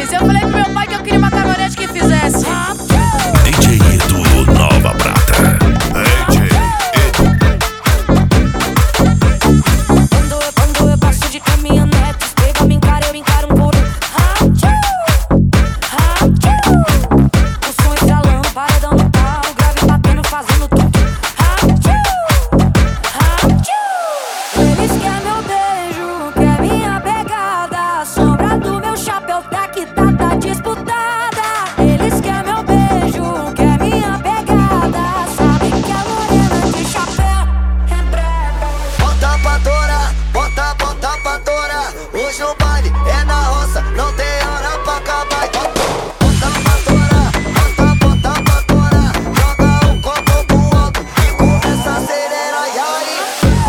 Mas eu falei pro meu pai que eu queria uma caminhonete que fizesse. DJ Edu, Nova Prata. DJ Edu. Quando eu passo de caminhonete, pega, me encara, eu encaro um por um. O som estralando, paredão no pau, grave batendo, fazendo tudo. Eles querem meu beijo, quer minha pegada. Sombra do meu chapéu tá que tá disputada. Eles querem meu beijo, quer minha pegada. Sabe que a morena de chapéu é brega. Bota pra torar, bota pra torar. Hoje o baile é na roça, não tem hora pra acabar. Bota pra torar, bota pra torar. Joga um copo pro alto e começa a acelerar. E aí?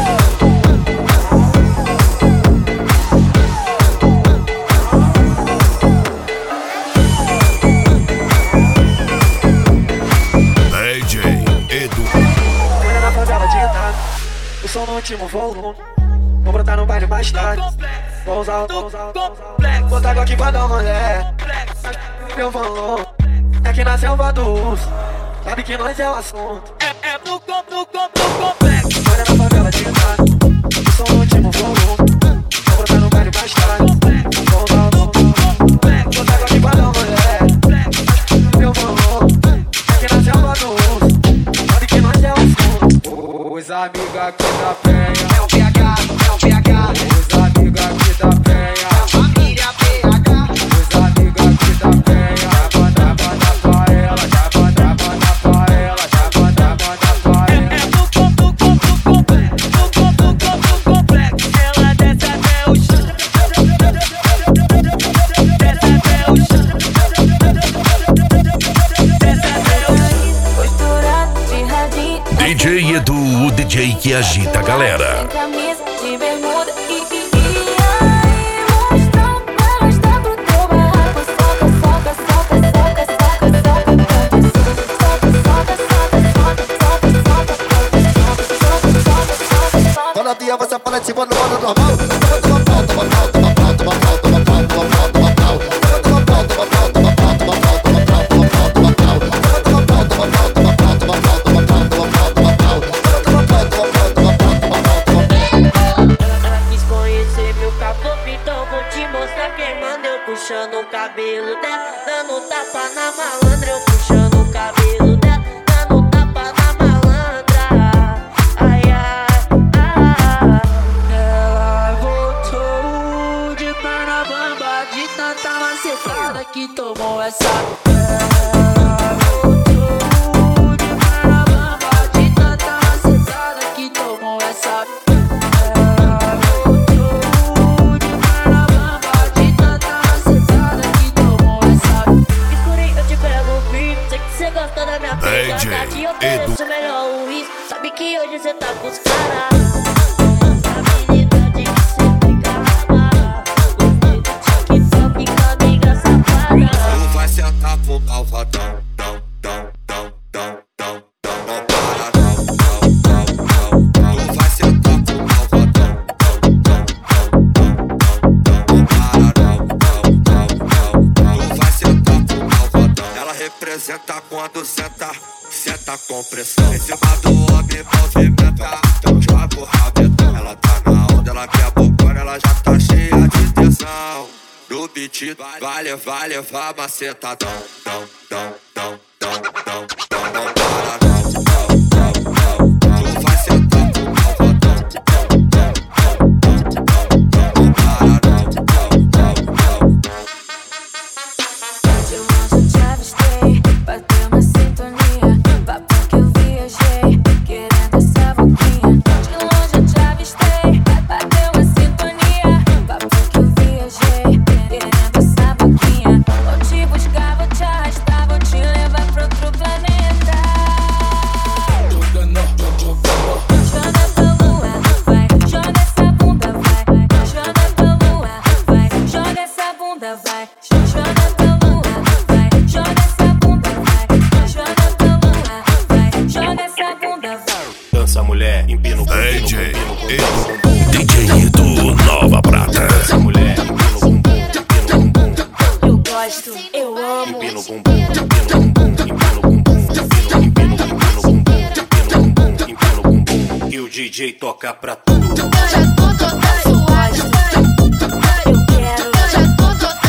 DJ Edu. Olha na favela de entrada, o som no último volume. Vou brotar no baile mais tarde. Vou usar. Botar água aqui pra dar uma mulher. Meu valor é que na selva do urso. Sabe que nós é o assunto. É no complexo. Olha na favela de entrada, o som no último volume. Vou brotar no baile mais tarde. Vou usar. Botar água aqui pra dar uma mulher. Meu valor é que na selva do urso. Sabe que nós é o assunto. Os amigos aqui da penha é o PH, é o PH. Os amigos aqui da penha é a família PH. Os amigos aqui da penha banda pra ela, já banda pra ela, já banda pra ela. É no complexo, ela desce até o chão. Desce até o chão. Desce até o chão. Posturado de radinho. DJ Edu, o DJ que agita a galera. Sem camisa, de bermuda e aí, mostra pro teu barraco. Soca. Quando a tia você fala de cima no modo normal. Toma pau, toma pau, toma pau, toma pau, toma pau, toma pau, toma pau. Toma pau, toma pau, toma pau, toma pau, toma pau, toma pau, toma pau. Toma pau, toma pau, toma pau, toma pau, toma pau, toma pau, toma pau. Toma pau, toma pau, toma pau, toma pau, toma pau. Ela quis conhecer meu caboclo, então vou te mostrar quem manda. Eu puxando o cabelo dela, dando tapa na malandra. Eu puxando o cabelo dela, dando tapa na malandra. Ai, ai. Ela voltou de perna bamba, de tanta macetada que tomou essa. Ela voltou de perna bamba, de tanta macetada que tomou essa. Ela voltou de perna bamba, de tanta macetada que tomou essa. Escurei, eu te pego firme, sei que cê gosta da minha DJ pegada. Te ofereço Edu. o melhor uísque, sabe que hoje cê tá com os caras. Habilidade que cê tem caramba. Gostei do TikTok com a amiga safada. Tu vai sentar pro malvadão, dão, dão, dão, dão, dão, dão. Não para, não, não, não, não, não. Tu vai sentar pro malvadão, dão, dão, dão, dão, dão, dão. Não para, não, não, não, não. Tu vai sentar pro malvadão. Ela representa quando senta, senta com pressão. Em cima do homem movimenta, então joga o rabetão. Ela tá na onda, ela quer bocona, ela já tá cheia de tesão. No beat vai levar macetadão, dão, dão, dão, dão, dão, dão. Não para, não, não, não, não. Tu vai sentar pro malvadão, dão, dão, dão, dão, dão. Não para, não, não, não, não. De longe eu te avistei, bateu uma sintonia. Papo que eu viajei, querendo essa boquinha. De longe eu te avistei, bateu uma sintonia. Papo que eu viajei, querendo essa boquinha. Vou te buscar, vou te arrastar. gosto, eu amo. Empina o bumbum, empina o bumbum, empina o bumbum, empina o bumbum, empina o bumbum, e o DJ toca pra tudo. Eu já tô toda suada, eu quero. Eu já tô toda